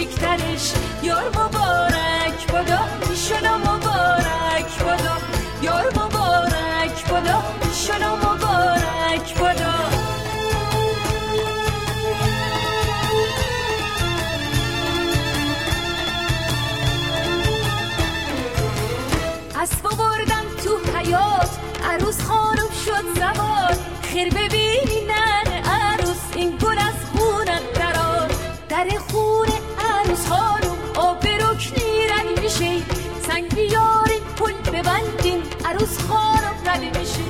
کوچیکترش یار مبارک بادا ایشالا مبارک بادا یار مبارک بادا ایشالا مبارک بادا اسبا بردم تو حیات عروس خانم شد زوار خیر ببینی ننه عروس این گل از خونت درار در خونه عروس خانم آب رکنی رد میشه سنگ بیارین پل ببندین عروس خانم رد میشه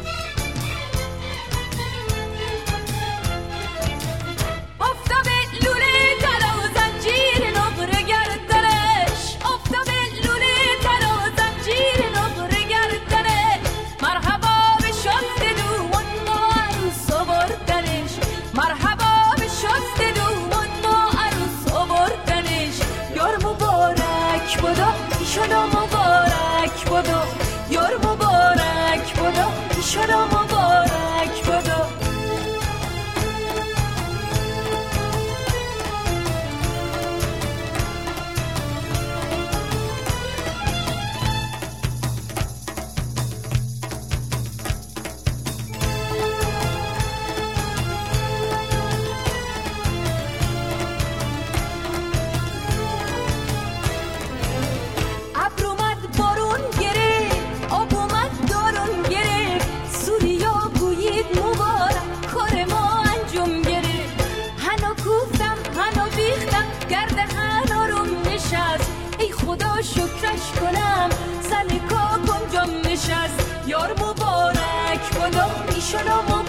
آفتاب لوله طلا و زنجیر نقره گردنش آفتاب لوله طلا و زنجیر نقره گردنش مرحبا به شست دومون ما عروس آوردنش مرحبا به شست دومون ما عروس آوردنش یار مبارک بادا ایشالا مبارک بادا یار مبارک بادا ایشالا مبارک بادا شکرش کنم سر کاکم جام نشست یار مبارک بادا ایشالا